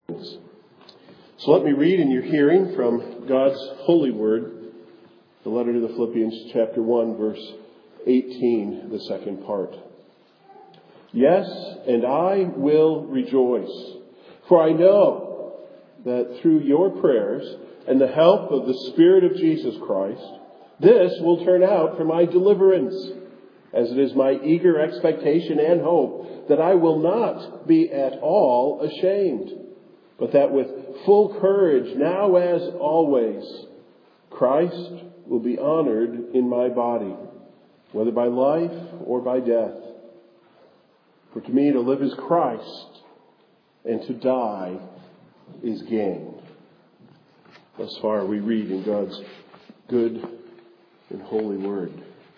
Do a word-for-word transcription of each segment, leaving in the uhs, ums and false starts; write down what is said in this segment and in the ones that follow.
So let me read in your hearing from God's holy word, the letter to the Philippians, chapter one, verse eighteen, the second part. Yes, and I will rejoice, for I know that through your prayers and the help of the Spirit of Jesus Christ, this will turn out for my deliverance, as it is my eager expectation and hope that I will not be at all ashamed, but that with full courage, now as always, Christ will be honored in my body, whether by life or by death. For to me to live is Christ, and to die is gain. Thus far we read in God's good and holy word.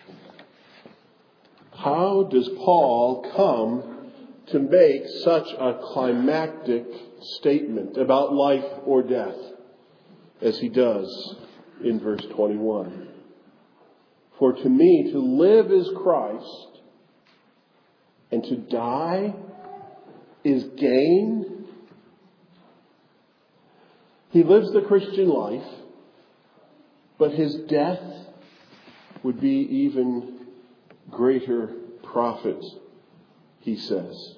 How does Paul come to make such a climactic statement about life or death as he does in verse twenty-one? For to me to live is Christ, and to die is gain. He lives the Christian life, but his death would be even greater profit, he says.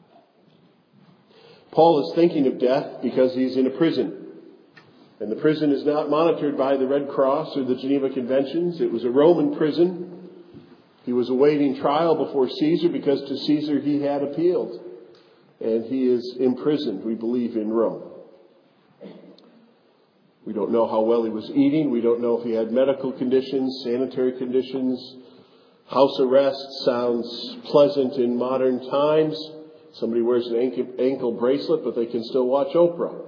Paul is thinking of death because he's in a prison. And the prison is not monitored by the Red Cross or the Geneva Conventions. It was a Roman prison. He was awaiting trial before Caesar because to Caesar he had appealed. And he is imprisoned, we believe, in Rome. We don't know how well he was eating. We don't know if he had medical conditions, sanitary conditions. House arrest sounds pleasant in modern times. Somebody wears an ankle bracelet, but they can still watch Oprah.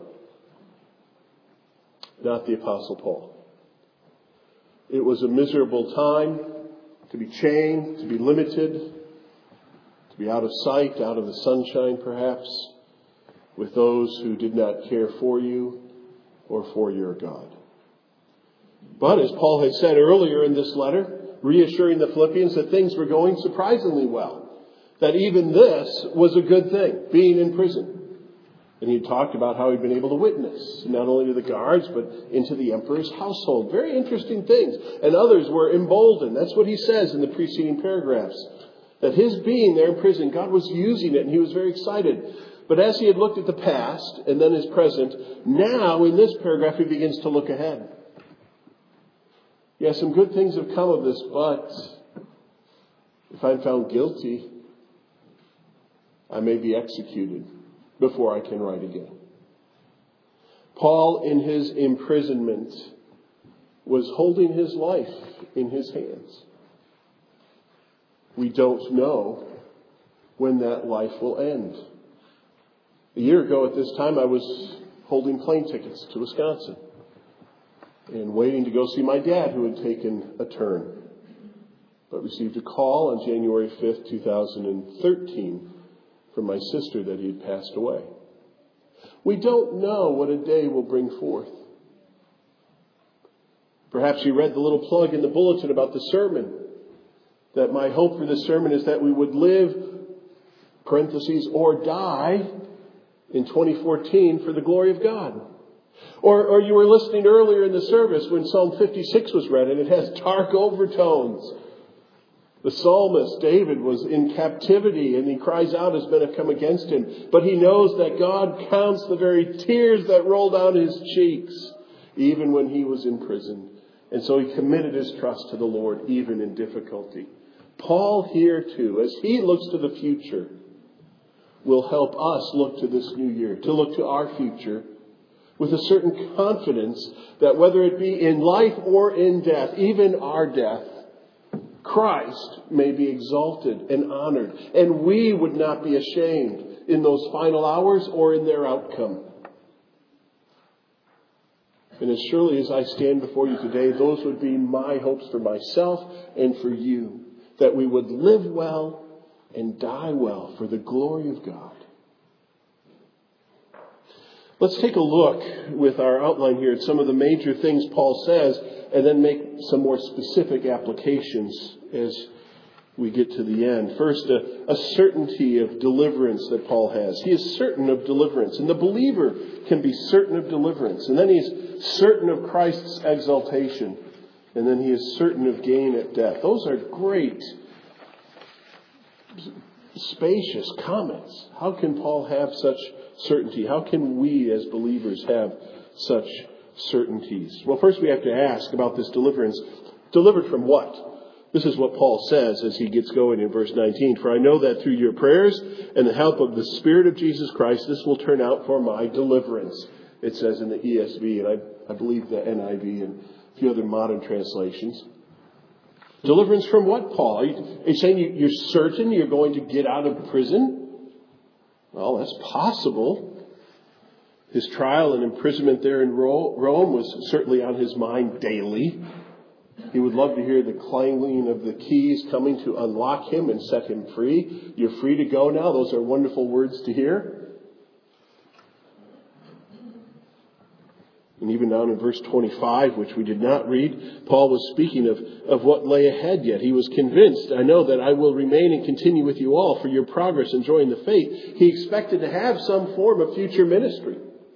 Not the Apostle Paul. It was a miserable time to be chained, to be limited, to be out of sight, out of the sunshine perhaps, with those who did not care for you or for your God. But as Paul had said earlier in this letter, reassuring the Philippians that things were going surprisingly well. That even this was a good thing, being in prison. And he talked about how he'd been able to witness, not only to the guards, but into the emperor's household. Very interesting things. And others were emboldened. That's what he says in the preceding paragraphs. That his being there in prison, God was using it and he was very excited. But as he had looked at the past and then his present, now in this paragraph he begins to look ahead. Yes, some good things have come of this, but if I'm found guilty, I may be executed before I can write again. Paul, in his imprisonment, was holding his life in his hands. We don't know when that life will end. A year ago at this time, I was holding plane tickets to Wisconsin and waiting to go see my dad, who had taken a turn, but received a call on January fifth, twenty thirteen from my sister that he had passed away. We don't know what a day will bring forth. Perhaps you read the little plug in the bulletin about the sermon, that my hope for this sermon is that we would live, parentheses, or die in twenty fourteen for the glory of God. Or, or you were listening earlier in the service when Psalm fifty-six was read, and it has dark overtones. The psalmist, David, was in captivity, and he cries out as men have come against him. But he knows that God counts the very tears that roll down his cheeks, even when he was in prison. And so he committed his trust to the Lord, even in difficulty. Paul here, too, as he looks to the future, will help us look to this new year, to look to our future, with a certain confidence that whether it be in life or in death, even our death, Christ may be exalted and honored, and we would not be ashamed in those final hours or in their outcome. And as surely as I stand before you today, those would be my hopes for myself and for you, that we would live well and die well for the glory of God. Let's take a look with our outline here at some of the major things Paul says, and then make some more specific applications as we get to the end. First, a, a certainty of deliverance that Paul has. He is certain of deliverance. And the believer can be certain of deliverance. And then he's certain of Christ's exaltation. And then he is certain of gain at death. Those are great, spacious comments. How can Paul have such certainty? How can we as believers have such certainties? Well, first we have to ask about this deliverance. Delivered from what? This is what Paul says as he gets going in verse nineteen. For I know that through your prayers and the help of the Spirit of Jesus Christ, this will turn out for my deliverance. It says in the E S V, and I, I believe the N I V and a few other modern translations. Deliverance from what, Paul? Are you, are you saying you, you're certain you're going to get out of prison? Well, that's possible. His trial and imprisonment there in Rome was certainly on his mind daily. He would love to hear the clanging of the keys coming to unlock him and set him free. You're free to go now. Those are wonderful words to hear. And even down in verse twenty-five, which we did not read, Paul was speaking of, of what lay ahead yet. He was convinced, I know that I will remain and continue with you all for your progress in joining the faith. He expected to have some form of future ministry.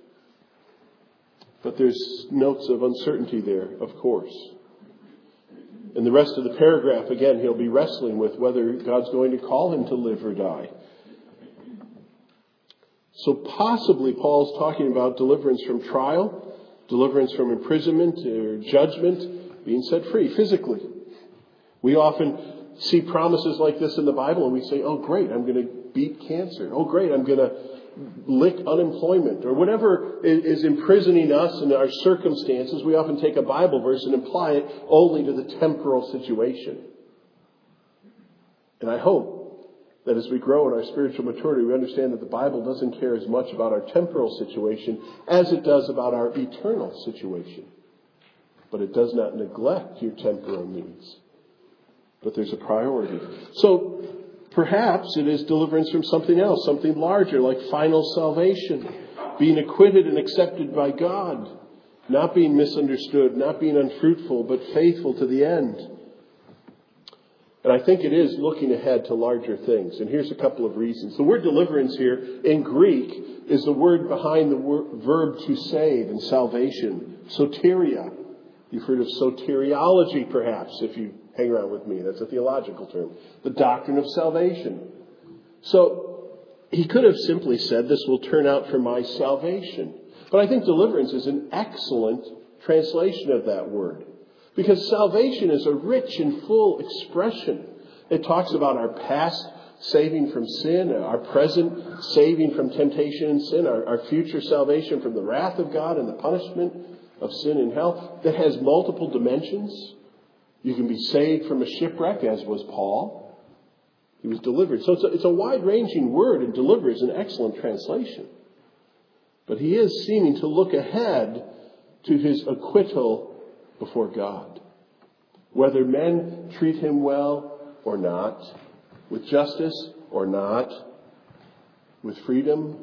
But there's notes of uncertainty there, of course. In the rest of the paragraph, again, he'll be wrestling with whether God's going to call him to live or die. So possibly Paul's talking about deliverance from trial, deliverance from imprisonment or judgment, being set free physically. We often see promises like this in the Bible and we say, oh great, I'm going to beat cancer. Oh great, I'm going to lick unemployment, or whatever is imprisoning us in our circumstances. We often take a Bible verse and apply it only to the temporal situation. And I hope that as we grow in our spiritual maturity, we understand that the Bible doesn't care as much about our temporal situation as it does about our eternal situation. But it does not neglect your temporal needs. But there's a priority. So perhaps it is deliverance from something else, something larger, like final salvation, being acquitted and accepted by God, not being misunderstood, not being unfruitful, but faithful to the end. And I think it is looking ahead to larger things. And here's a couple of reasons. The word deliverance here in Greek is the word behind the word, verb to save and salvation, soteria. You've heard of soteriology, perhaps, if you hang around with me. That's a theological term. The doctrine of salvation. So he could have simply said, this will turn out for my salvation. But I think deliverance is an excellent translation of that word. Because salvation is a rich and full expression. It talks about our past saving from sin, our present saving from temptation and sin, our, our future salvation from the wrath of God and the punishment of sin and hell. That has multiple dimensions. You can be saved from a shipwreck, as was Paul. He was delivered. So it's a, it's a wide-ranging word, and deliver is an excellent translation. But he is seeming to look ahead to his acquittal before God. Whether men treat him well or not, with justice or not, with freedom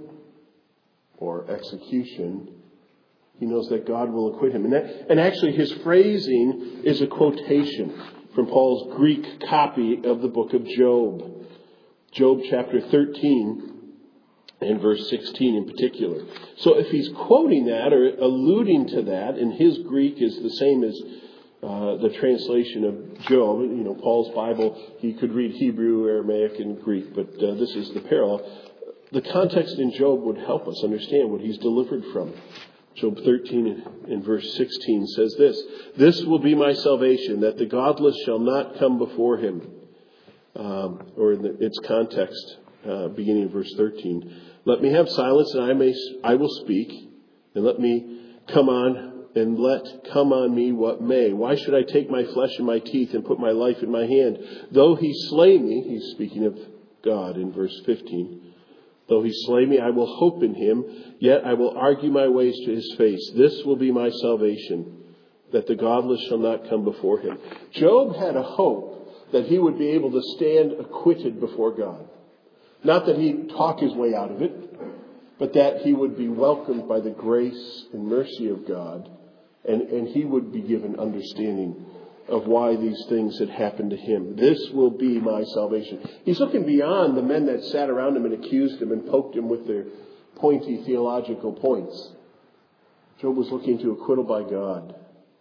or execution, he knows that God will acquit him. And, that, and actually his phrasing is a quotation from Paul's Greek copy of the book of Job. Job chapter thirteen and verse sixteen in particular. So if he's quoting that or alluding to that, and his Greek is the same as uh, the translation of Job, you know, Paul's Bible, he could read Hebrew, Aramaic, and Greek, but uh, this is the parallel. The context in Job would help us understand what he's delivered from. Job thirteen in verse sixteen says this, "This will be my salvation, that the godless shall not come before him." Um, or in the, its context, uh, beginning in verse thirteen. "Let me have silence, and I may I will speak, and let me come on, and let come on me what may. Why should I take my flesh in my teeth and put my life in my hand? Though he slay me," he's speaking of God in verse fifteen. "Though he slay me, I will hope in him. Yet I will argue my ways to his face. This will be my salvation, that the godless shall not come before him." Job had a hope that he would be able to stand acquitted before God. Not that he'd talk his way out of it, but that he would be welcomed by the grace and mercy of God, and, and he would be given understanding of why these things had happened to him. This will be my salvation. He's looking beyond the men that sat around him and accused him and poked him with their pointy theological points. Job was looking to acquittal by God.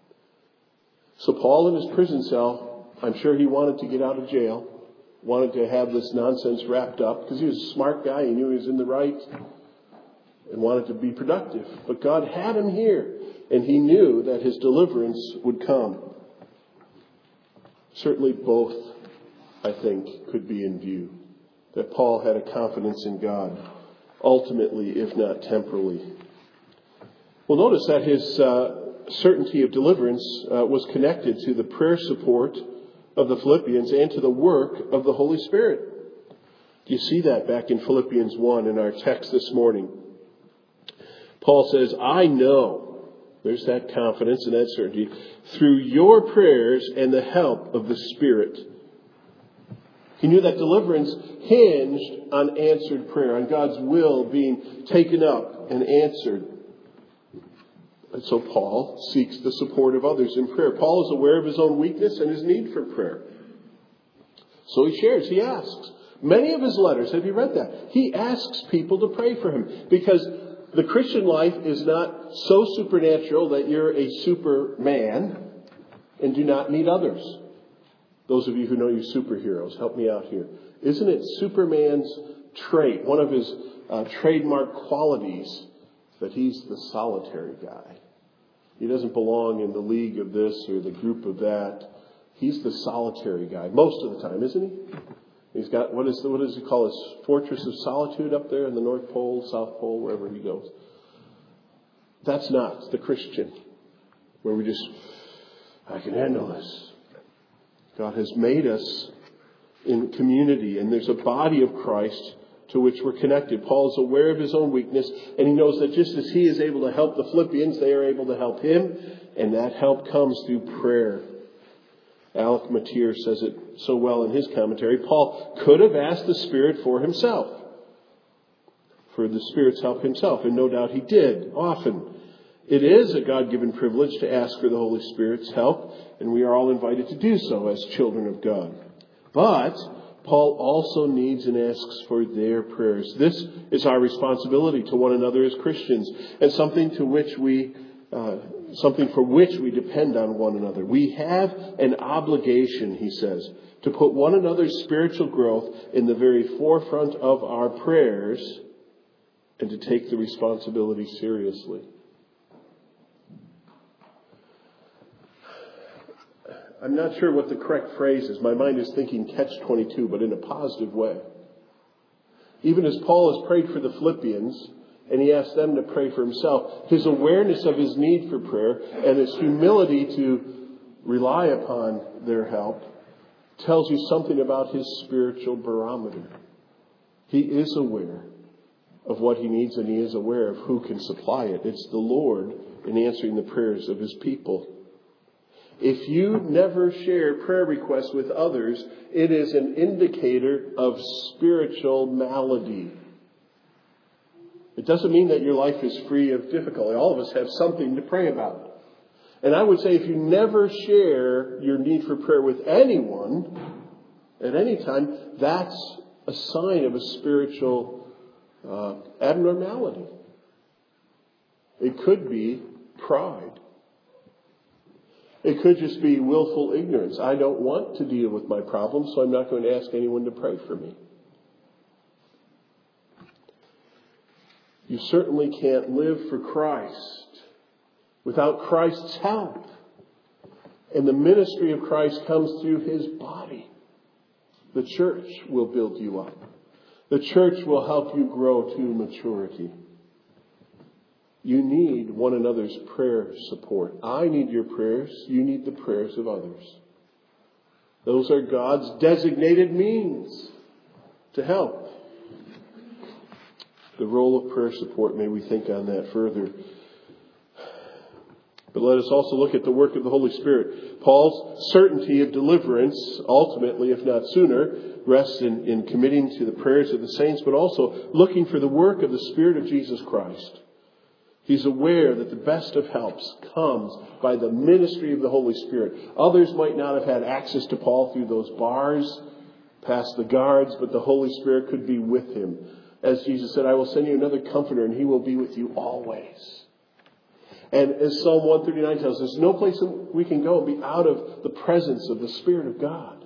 So Paul in his prison cell, I'm sure he wanted to get out of jail, wanted to have this nonsense wrapped up because he was a smart guy. He knew he was in the right and wanted to be productive. But God had him here, and he knew that his deliverance would come. Certainly both, I think, could be in view. That Paul had a confidence in God, ultimately, if not temporally. Well, notice that his uh, certainty of deliverance uh, was connected to the prayer support of the Philippians and to the work of the Holy Spirit. You see that back in Philippians one in our text this morning. Paul says, I know. There's that confidence and that certainty. Through your prayers and the help of the Spirit. He knew that deliverance hinged on answered prayer, on God's will being taken up and answered. And so Paul seeks the support of others in prayer. Paul is aware of his own weakness and his need for prayer. So he shares, he asks. Many of his letters, have you read that? He asks people to pray for him because the Christian life is not so supernatural that you're a superman and do not need others. Those of you who know you superheroes, help me out here. Isn't it Superman's trait, one of his uh, trademark qualities, that he's the solitary guy? He doesn't belong in the league of this or the group of that. He's the solitary guy most of the time, isn't he? He's got, what is the, what does he call his fortress of solitude up there in the North Pole, South Pole, wherever he goes? That's not the Christian, where we just, I can handle this. God has made us in community, and there's a body of Christ to which we're connected. Paul is aware of his own weakness, and he knows that just as he is able to help the Philippians, they are able to help him, and that help comes through prayer. Alec Matier says it so well in his commentary. Paul could have asked the Spirit for himself, for the Spirit's help himself, and no doubt he did often. It is a God-given privilege to ask for the Holy Spirit's help, and we are all invited to do so as children of God. But Paul also needs and asks for their prayers. This is our responsibility to one another as Christians, and something to which we Uh, something for which we depend on one another. We have an obligation, he says, to put one another's spiritual growth in the very forefront of our prayers and to take the responsibility seriously. I'm not sure what the correct phrase is. My mind is thinking catch twenty-two, but in a positive way. Even as Paul has prayed for the Philippians, and he asked them to pray for himself, his awareness of his need for prayer and his humility to rely upon their help tells you something about his spiritual barometer. He is aware of what he needs, and he is aware of who can supply it. It's the Lord in answering the prayers of his people. If you never share prayer requests with others, it is an indicator of spiritual malady. It doesn't mean that your life is free of difficulty. All of us have something to pray about. And I would say if you never share your need for prayer with anyone at any time, that's a sign of a spiritual uh, abnormality. It could be pride. It could just be willful ignorance. I don't want to deal with my problems, so I'm not going to ask anyone to pray for me. You certainly can't live for Christ without Christ's help. And the ministry of Christ comes through his body. The church will build you up. The church will help you grow to maturity. You need one another's prayer support. I need your prayers. You need the prayers of others. Those are God's designated means to help. The role of prayer support, may we think on that further. But let us also look at the work of the Holy Spirit. Paul's certainty of deliverance, ultimately, if not sooner, rests in, in committing to the prayers of the saints, but also looking for the work of the Spirit of Jesus Christ. He's aware that the best of helps comes by the ministry of the Holy Spirit. Others might not have had access to Paul through those bars, past the guards, but the Holy Spirit could be with him. As Jesus said, I will send you another comforter and he will be with you always. And as Psalm one thirty-nine tells us, there's no place that we can go and be out of the presence of the Spirit of God.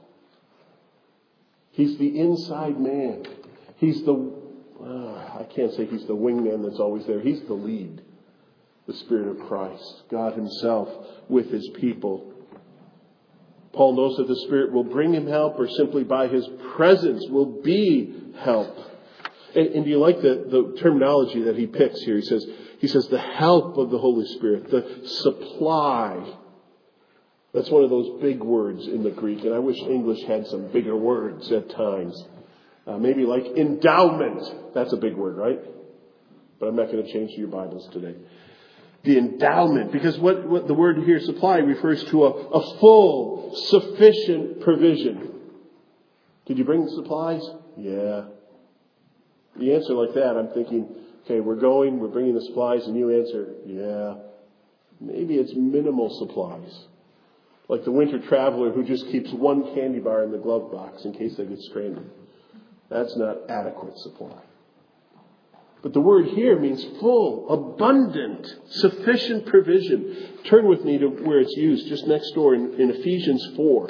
He's the inside man. He's the, uh, I can't say he's the wingman that's always there. He's the lead. The Spirit of Christ, God himself with his people. Paul knows that the Spirit will bring him help, or simply by his presence will be help. And, and do you like the, the terminology that he picks here? He says, he says the help of the Holy Spirit, the supply. That's one of those big words in the Greek, and I wish English had some bigger words at times. Uh, maybe like endowment. That's a big word, right? But I'm not going to change to your Bibles today. The endowment, because what, what the word here, supply, refers to a, a full, sufficient provision. Did you bring the supplies? Yeah. You answer like that, I'm thinking, okay, we're going, we're bringing the supplies, and you answer, yeah. Maybe it's minimal supplies. Like the winter traveler who just keeps one candy bar in the glove box in case they get stranded. That's not adequate supply. But the word here means full, abundant, sufficient provision. Turn with me to where it's used, just next door in, in Ephesians four,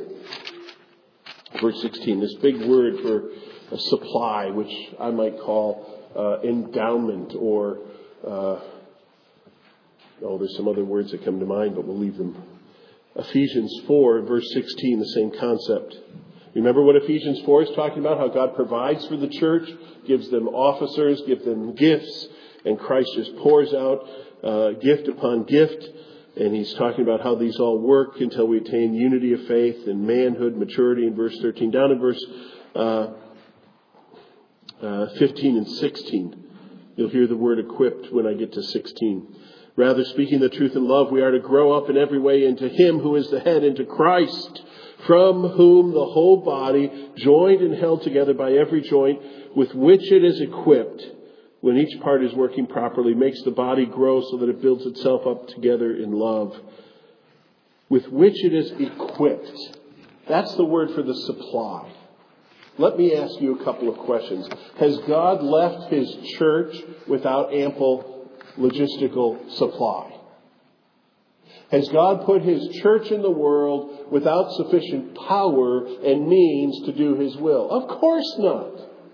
verse sixteen. This big word for a supply, which I might call uh, endowment or, uh, oh, there's some other words that come to mind, but we'll leave them. Ephesians four, verse sixteen, the same concept. Remember what Ephesians four is talking about? How God provides for the church, gives them officers, gives them gifts, and Christ just pours out uh, gift upon gift. And he's talking about how these all work until we attain unity of faith and manhood, maturity in verse thirteen. Down in verse uh, uh, fifteen and sixteen, you'll hear the word equipped when I get to sixteen. Rather, speaking the truth in love, we are to grow up in every way into him who is the head, into Christ, from whom the whole body, joined and held together by every joint with which it is equipped, when each part is working properly, makes the body grow so that it builds itself up together in love. With which it is equipped. That's the word for the supply. Let me ask you a couple of questions. Has God left his church without ample logistical supply? Has God put his church in the world without sufficient power and means to do his will? Of course not.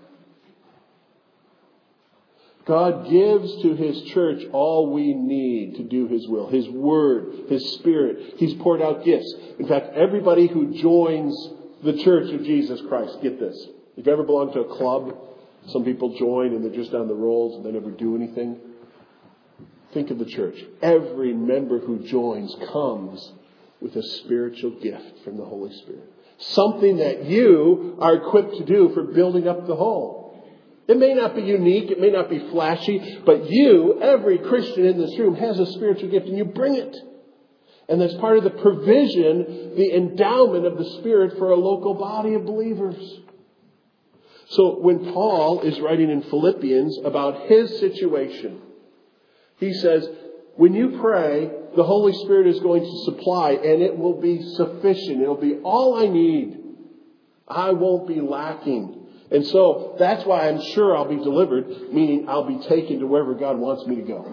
God gives to his church all we need to do his will. His word, his spirit. He's poured out gifts. In fact, everybody who joins the church of Jesus Christ, get this. If you ever belong to a club, some people join and they're just on the rolls and they never do anything. Think of the church. Every member who joins comes with a spiritual gift from the Holy Spirit. Something that you are equipped to do for building up the whole. It may not be unique. It may not be flashy. But you, every Christian in this room, has a spiritual gift and you bring it. And that's part of the provision, the endowment of the Spirit for a local body of believers. So when Paul is writing in Philippians about his situation, he says, when you pray, the Holy Spirit is going to supply and it will be sufficient. It will be all I need. I won't be lacking. And so that's why I'm sure I'll be delivered, meaning I'll be taken to wherever God wants me to go.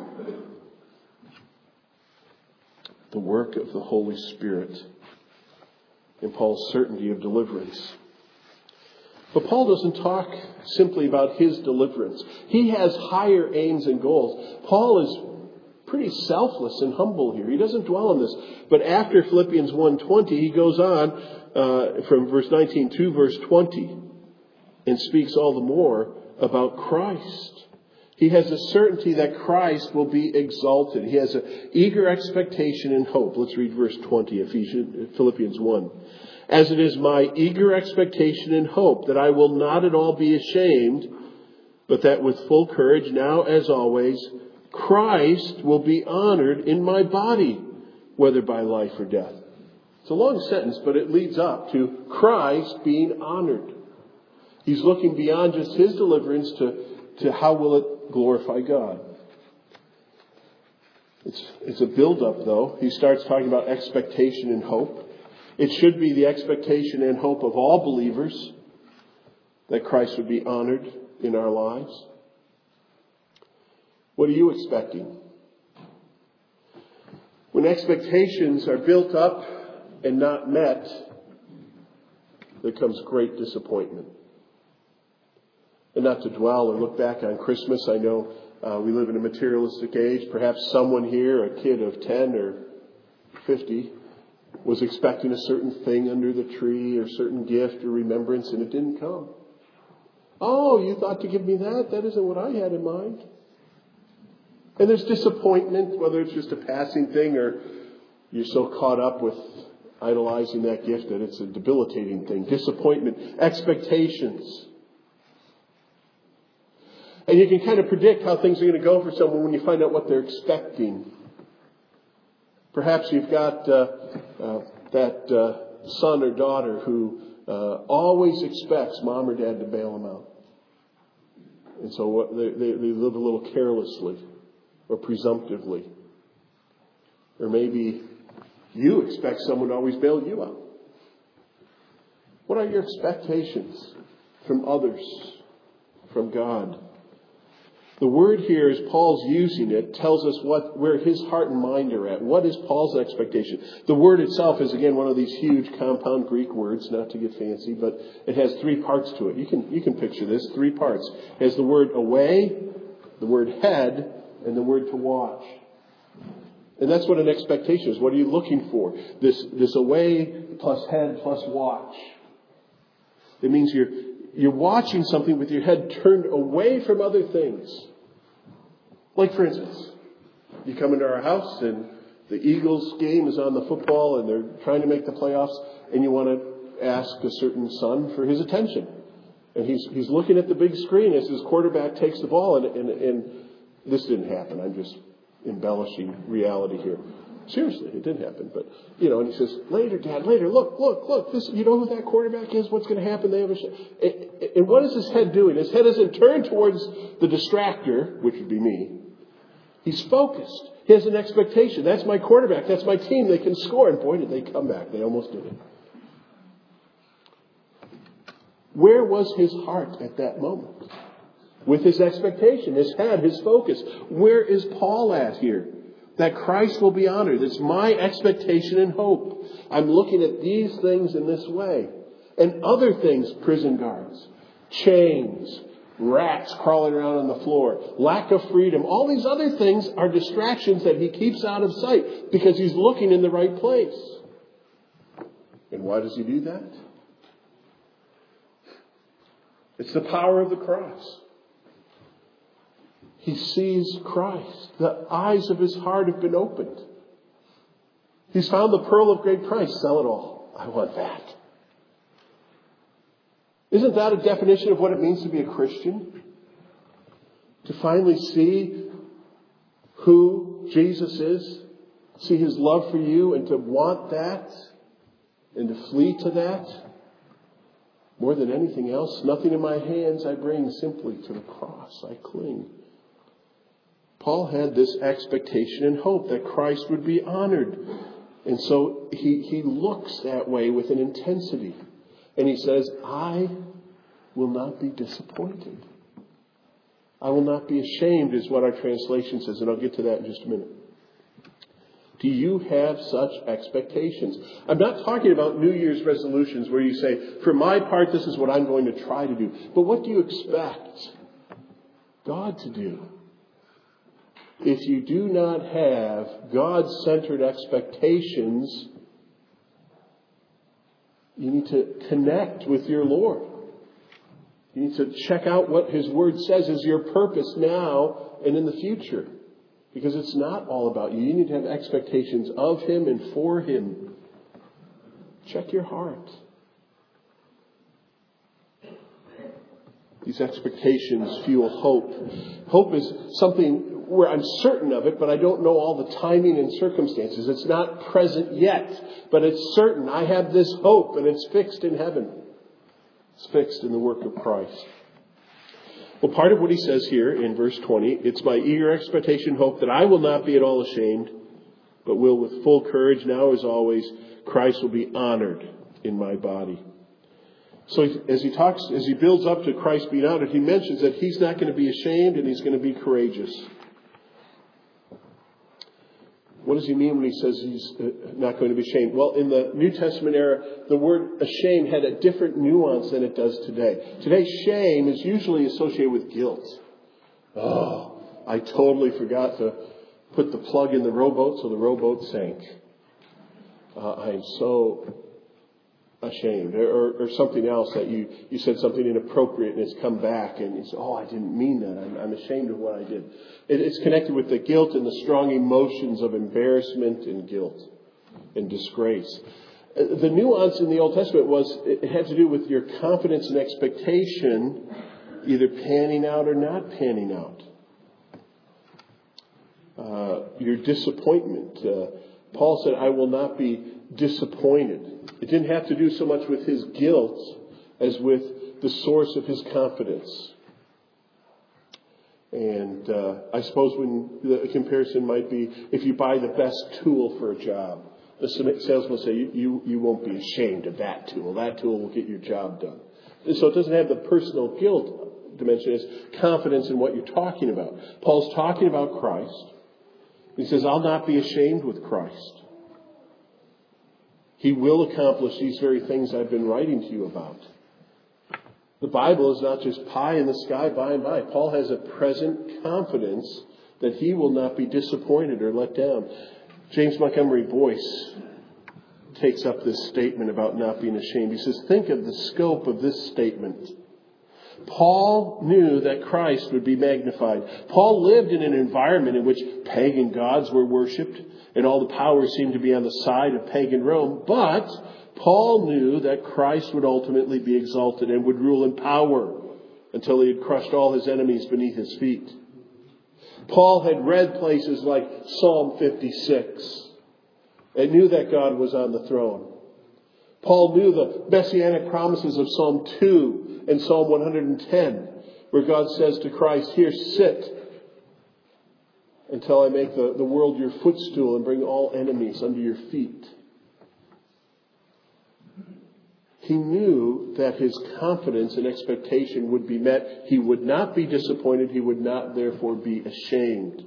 The work of the Holy Spirit in Paul's certainty of deliverance. But Paul doesn't talk simply about his deliverance. He has higher aims and goals. Paul is pretty selfless and humble here. He doesn't dwell on this. But after Philippians one twenty, he goes on uh, from verse nineteen to verse twenty and speaks all the more about Christ. He has a certainty that Christ will be exalted. He has an eager expectation and hope. Let's read verse twenty, Ephesians, Philippians one. As it is my eager expectation and hope that I will not at all be ashamed, but that with full courage, now as always, Christ will be honored in my body, whether by life or death. It's a long sentence, but it leads up to Christ being honored. He's looking beyond just his deliverance to, to how will it glorify God. It's, it's a build-up, though. He starts talking about expectation and hope. It should be the expectation and hope of all believers that Christ would be honored in our lives. What are you expecting? When expectations are built up and not met, there comes great disappointment. And not to dwell or look back on Christmas, I know uh, we live in a materialistic age. Perhaps someone here, a kid of ten or fifty, was expecting a certain thing under the tree or a certain gift or remembrance, and it didn't come. Oh, you thought to give me that? That isn't what I had in mind. And there's disappointment, whether it's just a passing thing or you're so caught up with idolizing that gift that it's a debilitating thing. Disappointment, expectations. And you can kind of predict how things are going to go for someone when you find out what they're expecting. Perhaps you've got uh, uh, that uh, son or daughter who uh, always expects mom or dad to bail them out. And so what, they, they, they live a little carelessly or presumptively. Or maybe you expect someone to always bail you out. What are your expectations from others, from God? The word here, as Paul's using it, tells us what where his heart and mind are at. What is Paul's expectation? The word itself is, again, one of these huge compound Greek words, not to get fancy, but it has three parts to it. You can you can picture this, three parts. It has the word away, the word head, and the word to watch. And that's what an expectation is. What are you looking for? This this away plus head plus watch. It means you're You're watching something with your head turned away from other things. Like, for instance, you come into our house and the Eagles game is on the football and they're trying to make the playoffs, and you want to ask a certain son for his attention. And he's he's looking at the big screen as his quarterback takes the ball, and, and, and this didn't happen. I'm just embellishing reality here. Seriously, it did happen. But, you know, and he says, later, Dad, later, look, look, look, this, you know who that quarterback is? What's going to happen? They have a sh-. And, and what is his head doing? His head isn't turned towards the distractor, which would be me. He's focused. He has an expectation. That's my quarterback. That's my team. They can score. And boy, did they come back. They almost did it. Where was his heart at that moment? With his expectation, his head, his focus. Where is Paul at here? That Christ will be honored. It's my expectation and hope. I'm looking at these things in this way. And other things, prison guards, chains, rats crawling around on the floor, lack of freedom. All these other things are distractions that he keeps out of sight because he's looking in the right place. And why does he do that? It's the power of the cross. He sees Christ. The eyes of his heart have been opened. He's found the pearl of great price. Sell it all. I want that. Isn't that a definition of what it means to be a Christian? To finally see who Jesus is, see his love for you, and to want that, and to flee to that. More than anything else, nothing in my hands I bring, simply to the cross I cling. Paul had this expectation and hope that Christ would be honored. And so he, he looks that way with an intensity. And he says, I will not be disappointed. I will not be ashamed is what our translation says. And I'll get to that in just a minute. Do you have such expectations? I'm not talking about New Year's resolutions where you say, for my part, this is what I'm going to try to do. But what do you expect God to do? If you do not have God-centered expectations, you need to connect with your Lord. You need to check out what his word says is your purpose now and in the future. Because it's not all about you. You need to have expectations of him and for him. Check your heart. These expectations fuel hope. Hope is something where I'm certain of it, but I don't know all the timing and circumstances. It's not present yet, but it's certain. I have this hope, and it's fixed in heaven. It's fixed in the work of Christ. Well, part of what he says here in verse twenty, it's my eager expectation, hope that I will not be at all ashamed, but will with full courage, now as always, Christ will be honored in my body. So as he talks, as he builds up to Christ being honored, he mentions that he's not going to be ashamed and he's going to be courageous. What does he mean when he says he's not going to be ashamed? Well, in the New Testament era, the word ashamed had a different nuance than it does today. Today, shame is usually associated with guilt. Oh, I totally forgot to put the plug in the rowboat, so the rowboat sank. Uh, I am so ashamed. Or, or something else that you, you said something inappropriate and it's come back and you say, oh, I didn't mean that. I'm, I'm ashamed of what I did. It, it's connected with the guilt and the strong emotions of embarrassment and guilt and disgrace. The nuance in the Old Testament was it had to do with your confidence and expectation either panning out or not panning out. Uh, your disappointment. Uh, Paul said, I will not be disappointed. It didn't have to do so much with his guilt as with the source of his confidence. And uh, I suppose when the comparison might be, if you buy the best tool for a job, the salesman will say, you, you, you won't be ashamed of that tool. That tool will get your job done. And so it doesn't have the personal guilt dimension. It's confidence in what you're talking about. Paul's talking about Christ. He says, I'll not be ashamed with Christ. He will accomplish these very things I've been writing to you about. The Bible is not just pie in the sky by and by. Paul has a present confidence that he will not be disappointed or let down. James Montgomery Boyce takes up this statement about not being ashamed. He says, think of the scope of this statement. Paul knew that Christ would be magnified. Paul lived in an environment in which pagan gods were worshipped and all the power seemed to be on the side of pagan Rome. But Paul knew that Christ would ultimately be exalted and would rule in power until he had crushed all his enemies beneath his feet. Paul had read places like Psalm fifty-six and knew that God was on the throne. Paul knew the messianic promises of Psalm two and Psalm one hundred ten, where God says to Christ, here, sit until I make the, the world your footstool and bring all enemies under your feet. He knew that his confidence and expectation would be met. He would not be disappointed. He would not, therefore, be ashamed.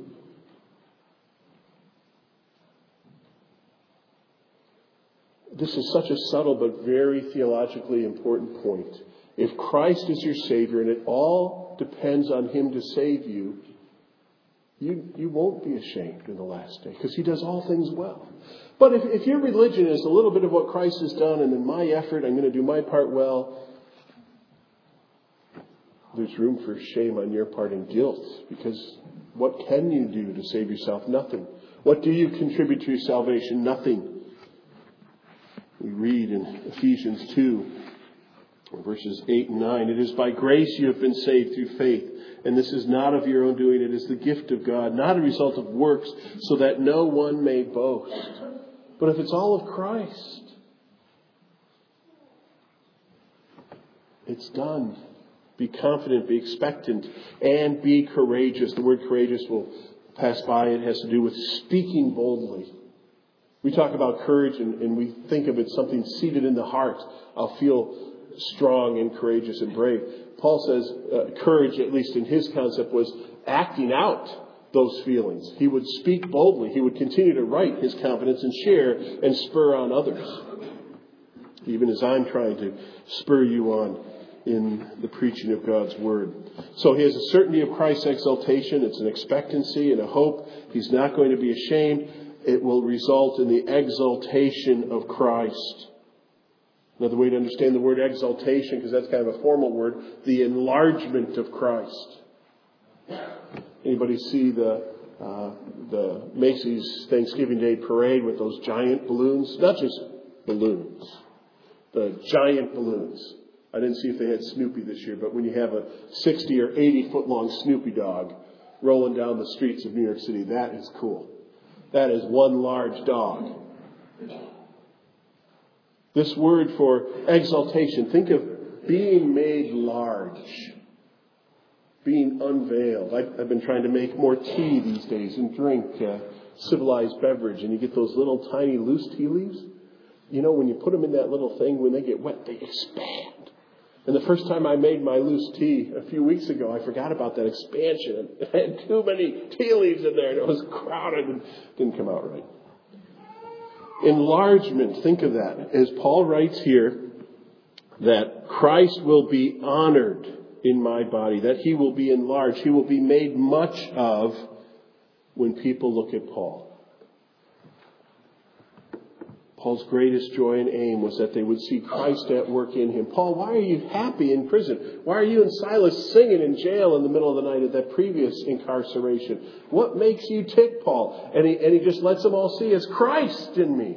This is such a subtle but very theologically important point. If Christ is your Savior and it all depends on Him to save you, you, you won't be ashamed in the last day because He does all things well. But if, if your religion is a little bit of what Christ has done and in my effort I'm going to do my part well, there's room for shame on your part and guilt, because what can you do to save yourself? Nothing. What do you contribute to your salvation? Nothing. We read in Ephesians two, verses eight and nine, it is by grace you have been saved through faith. And this is not of your own doing. It is the gift of God, not a result of works, so that no one may boast. But if it's all of Christ, it's done. Be confident, be expectant, and be courageous. The word courageous will pass by. It has to do with speaking boldly. We talk about courage and, and we think of it something seated in the heart. I'll feel strong and courageous and brave. Paul says uh, courage, at least in his concept, was acting out those feelings. He would speak boldly. He would continue to write his confidence and share and spur on others. Even as I'm trying to spur you on in the preaching of God's Word. So he has a certainty of Christ's exaltation. It's an expectancy and a hope. He's not going to be ashamed. It will result in the exaltation of Christ. Another way to understand the word exaltation, because that's kind of a formal word, the enlargement of Christ. Anybody see the uh, the Macy's Thanksgiving Day parade with those giant balloons? Not just balloons, the giant balloons. I didn't see if they had Snoopy this year, but when you have a sixty or eighty foot long Snoopy dog rolling down the streets of New York City, that is cool. That is one large dog. This word for exaltation, think of being made large. being unveiled. I've, I've been trying to make more tea these days and drink uh, civilized beverage, and you get those little tiny loose tea leaves. You know, when you put them in that little thing, when they get wet, they expand. And the first time I made my loose tea a few weeks ago, I forgot about that expansion. I had too many tea leaves in there, and it was crowded and didn't come out right. Enlargement, think of that. As Paul writes here, that Christ will be honored in my body, that he will be enlarged, he will be made much of when people look at Paul. Paul's greatest joy and aim was that they would see Christ at work in him. Paul, why are you happy in prison? Why are you and Silas singing in jail in the middle of the night at that previous incarceration? What makes you tick, Paul? And he, and he just lets them all see it's Christ in me.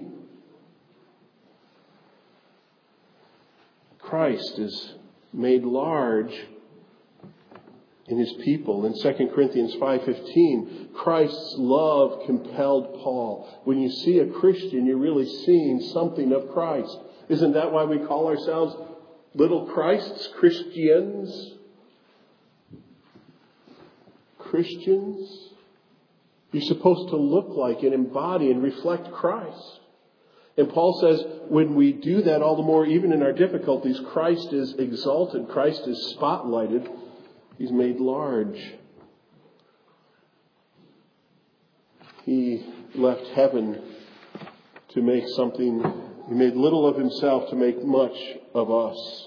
Christ is made large in his people. In Second Corinthians five fifteen, Christ's love compelled Paul. When you see a Christian, you're really seeing something of Christ. Isn't that why we call ourselves little Christs, Christians? Christians? You're supposed to look like and embody and reflect Christ. And Paul says, when we do that, all the more, even in our difficulties, Christ is exalted, Christ is spotlighted. He's made large. He left heaven to make something. He made little of himself to make much of us.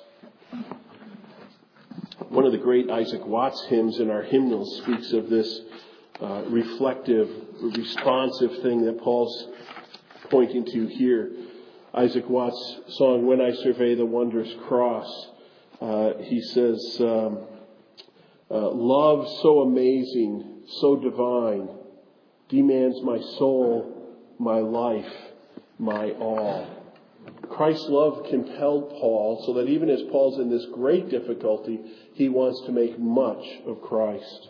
One of the great Isaac Watts hymns in our hymnals speaks of this uh, reflective, responsive thing that Paul's pointing to here. Isaac Watts' song, When I Survey the Wondrous Cross, uh, he says, um, Uh, love so amazing, so divine, demands my soul, my life, my all. Christ's love compelled Paul so that even as Paul's in this great difficulty, he wants to make much of Christ.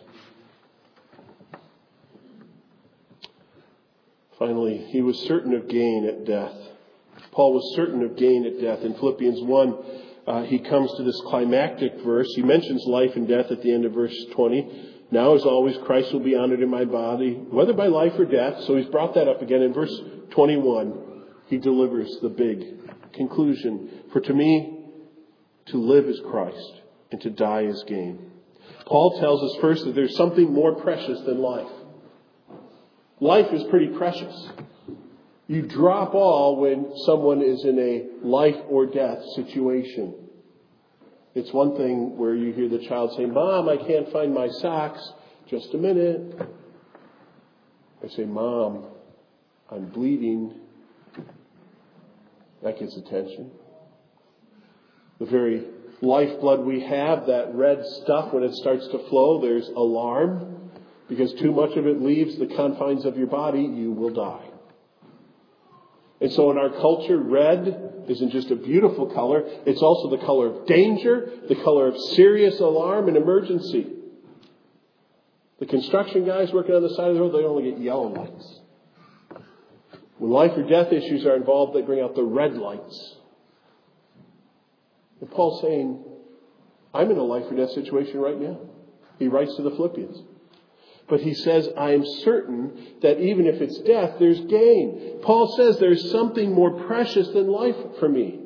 Finally, he was certain of gain at death. Paul was certain of gain at death. In Philippians one, Uh, he comes to this climactic verse. He mentions life and death at the end of verse twenty. Now, as always, Christ will be honored in my body, whether by life or death. So he's brought that up again. In verse twenty-one, he delivers the big conclusion. For to me, to live is Christ, and to die is gain. Paul tells us first that there's something more precious than life. Life is pretty precious. You drop all when someone is in a life or death situation. It's one thing where you hear the child say, Mom, I can't find my socks. Just a minute. I say, Mom, I'm bleeding. That gets attention. The very lifeblood we have, that red stuff, when it starts to flow, there's alarm. Because too much of it leaves the confines of your body, you will die. And so in our culture, red isn't just a beautiful color. It's also the color of danger, the color of serious alarm and emergency. The construction guys working on the side of the road, they only get yellow lights. When life or death issues are involved, they bring out the red lights. And Paul's saying, I'm in a life or death situation right now. He writes to the Philippians. But he says, I am certain that even if it's death, there's gain. Paul says there's something more precious than life for me.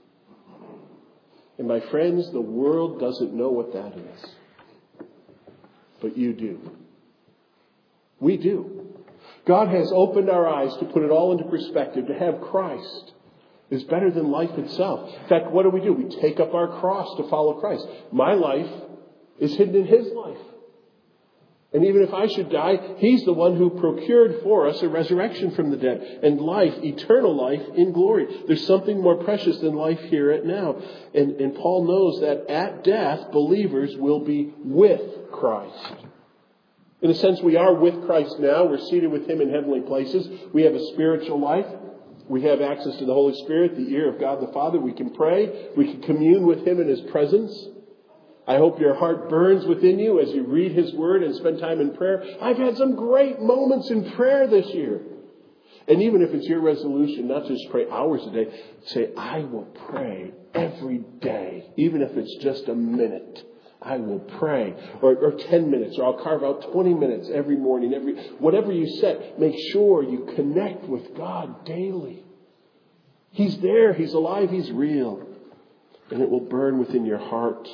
And my friends, the world doesn't know what that is. But you do. We do. God has opened our eyes to put it all into perspective. To have Christ is better than life itself. In fact, what do we do? We take up our cross to follow Christ. My life is hidden in his life. And even if I should die, he's the one who procured for us a resurrection from the dead and life, eternal life in glory. There's something more precious than life here at now. And, and Paul knows that at death, believers will be with Christ. In a sense, we are with Christ now. We're seated with him in heavenly places. We have a spiritual life. We have access to the Holy Spirit, the ear of God the Father. We can pray. We can commune with him in his presence. I hope your heart burns within you as you read his word and spend time in prayer. I've had some great moments in prayer this year. And even if it's your resolution not to just pray hours a day, say, I will pray every day, even if it's just a minute. I will pray. Or, or ten minutes, or I'll carve out twenty minutes every morning. Every whatever you set, make sure you connect with God daily. He's there. He's alive. He's real. And it will burn within your heart.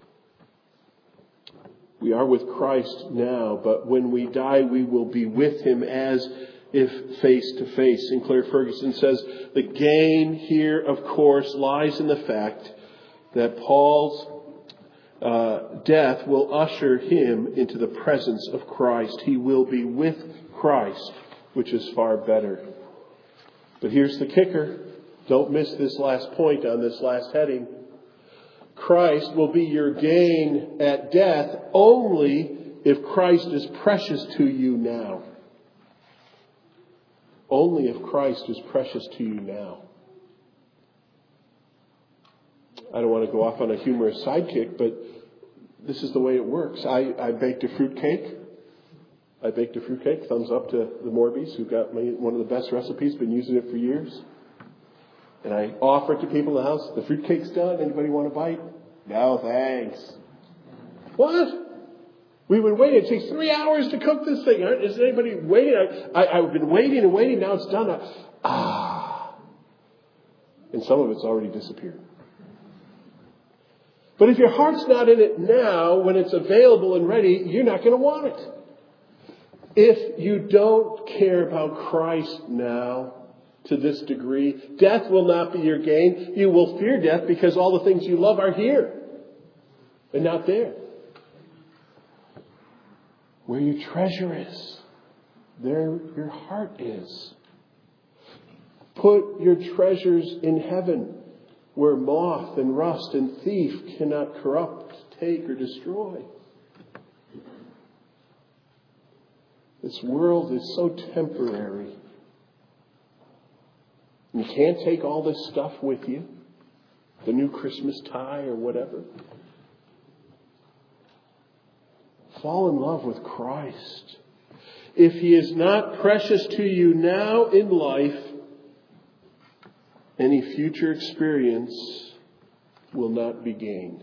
We are with Christ now, but when we die, we will be with Him as if face to face. Sinclair Ferguson says, the gain here, of course, lies in the fact that Paul's uh, death will usher him into the presence of Christ. He will be with Christ, which is far better. But here's the kicker. Don't miss this last point on this last heading. Christ will be your gain at death only if Christ is precious to you now. Only if Christ is precious to you now. I don't want to go off on a humorous sidekick, but this is the way it works. I, I baked a fruit cake. I baked a fruit cake. Thumbs up to the Morbys, who got me one of the best recipes. Been using it for years. And I offer it to people in the house. The fruit cake's done. Anybody want a bite? No, thanks. What? We've been waiting. It takes three hours to cook this thing. Is anybody waiting? I, I, I've been waiting and waiting. Now it's done. I, ah. And some of it's already disappeared. But if your heart's not in it now, when it's available and ready, you're not going to want it. If you don't care about Christ now, to this degree, death will not be your gain. You will fear death because all the things you love are here and not there. Where your treasure is, there your heart is. Put your treasures in heaven, where moth and rust and thief cannot corrupt, take, or destroy. This world is so temporary. You can't take all this stuff with you. The new Christmas tie or whatever. Fall in love with Christ. If He is not precious to you now in life, any future experience will not be gained.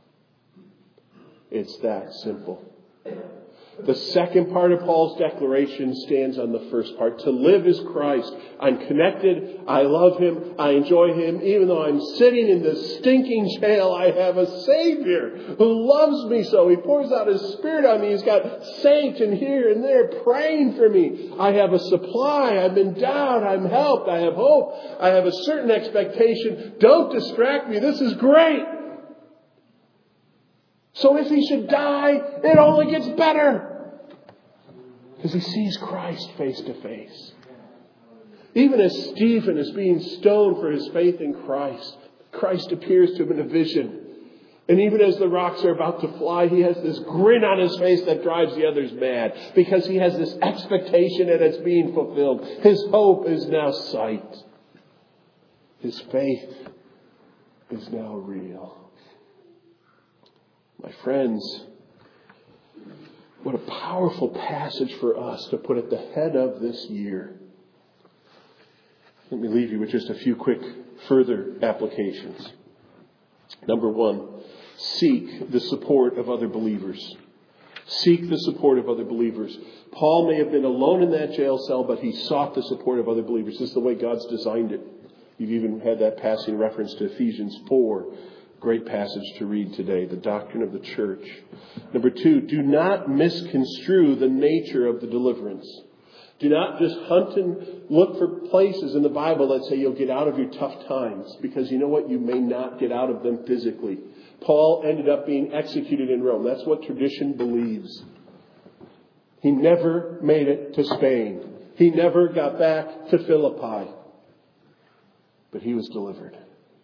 It's that simple. The second part of Paul's declaration stands on the first part. To live is Christ. I'm connected. I love Him. I enjoy Him. Even though I'm sitting in this stinking jail, I have a Savior who loves me so. He pours out His Spirit on me. He's got saints in here and there praying for me. I have a supply. I'm endowed. I'm helped. I have hope. I have a certain expectation. Don't distract me. This is great. So if he should die, it only gets better. Because he sees Christ face to face. Even as Stephen is being stoned for his faith in Christ, Christ appears to him in a vision. And even as the rocks are about to fly, he has this grin on his face that drives the others mad. Because he has this expectation and it's being fulfilled. His hope is now sight. His faith is now real. My friends, what a powerful passage for us to put at the head of this year. Let me leave you with just a few quick further applications. Number one, seek the support of other believers. Seek the support of other believers. Paul may have been alone in that jail cell, but he sought the support of other believers. This is the way God's designed it. You've even had that passing reference to Ephesians four. Great passage to read today, the doctrine of the church. Number two, do not misconstrue the nature of the deliverance. Do not just hunt and look for places in the Bible that say you'll get out of your tough times. Because you know what? You may not get out of them physically. Paul ended up being executed in Rome. That's what tradition believes. He never made it to Spain. He never got back to Philippi. But he was delivered.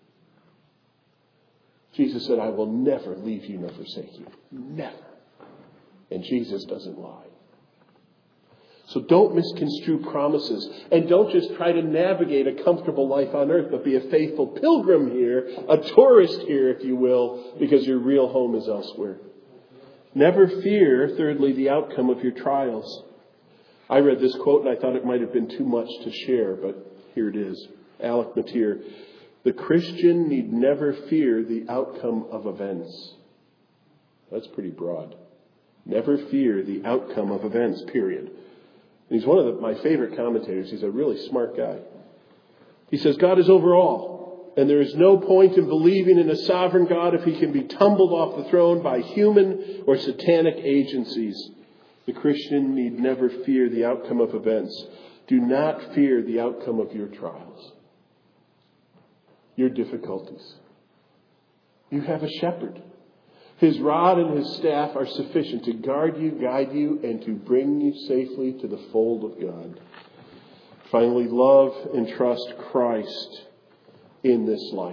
Jesus said, I will never leave you nor forsake you. Never. And Jesus doesn't lie. So don't misconstrue promises. And don't just try to navigate a comfortable life on earth, but be a faithful pilgrim here, a tourist here, if you will, because your real home is elsewhere. Never fear, thirdly, the outcome of your trials. I read this quote and I thought it might have been too much to share, but here it is. Alec Matier. The Christian need never fear the outcome of events. That's pretty broad. Never fear the outcome of events, period. And he's one of the, my favorite commentators. He's a really smart guy. He says, God is over all, and there is no point in believing in a sovereign God if he can be tumbled off the throne by human or satanic agencies. The Christian need never fear the outcome of events. Do not fear the outcome of your trials, your difficulties. You have a shepherd. His rod and his staff are sufficient to guard you, guide you, and to bring you safely to the fold of God. Finally, love and trust Christ in this life.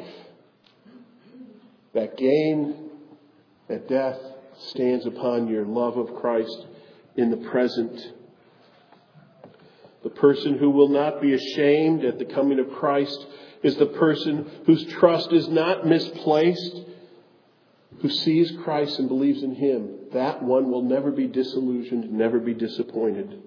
That gain, that death stands upon your love of Christ in the present. The person who will not be ashamed at the coming of Christ is the person whose trust is not misplaced, who sees Christ and believes in him. That one will never be disillusioned, never be disappointed.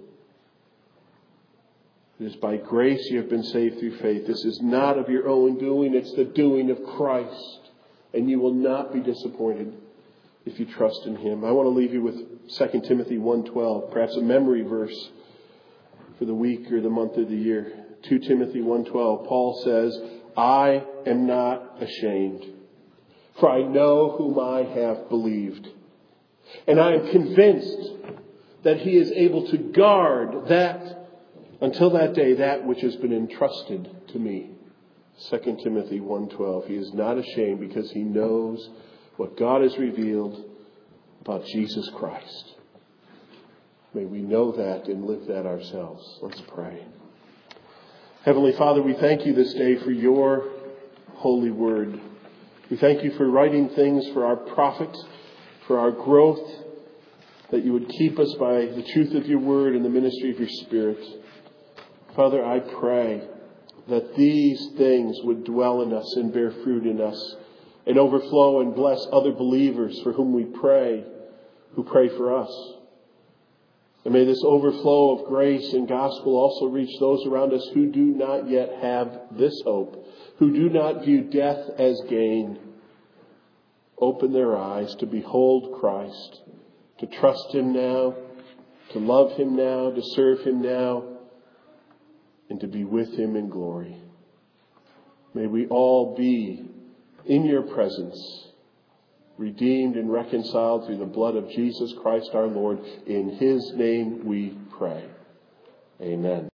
It is by grace you have been saved through faith. This is not of your own doing, it's the doing of Christ. And you will not be disappointed if you trust in him. I want to leave you with Second Timothy one twelve, perhaps a memory verse for the week or the month or the year. Second Timothy one twelve, Paul says, I am not ashamed, for I know whom I have believed. And I am convinced that he is able to guard that until that day, that which has been entrusted to me. Second Timothy one twelve. He is not ashamed because he knows what God has revealed about Jesus Christ. May we know that and live that ourselves. Let's pray. Heavenly Father, we thank you this day for your holy word. We thank you for writing things for our profit, for our growth, that you would keep us by the truth of your word and the ministry of your Spirit. Father, I pray that these things would dwell in us and bear fruit in us and overflow and bless other believers for whom we pray, who pray for us. And may this overflow of grace and gospel also reach those around us who do not yet have this hope, who do not view death as gain. Open their eyes to behold Christ, to trust him now, to love him now, to serve him now, and to be with him in glory. May we all be in your presence, redeemed and reconciled through the blood of Jesus Christ our Lord. In his name we pray. Amen.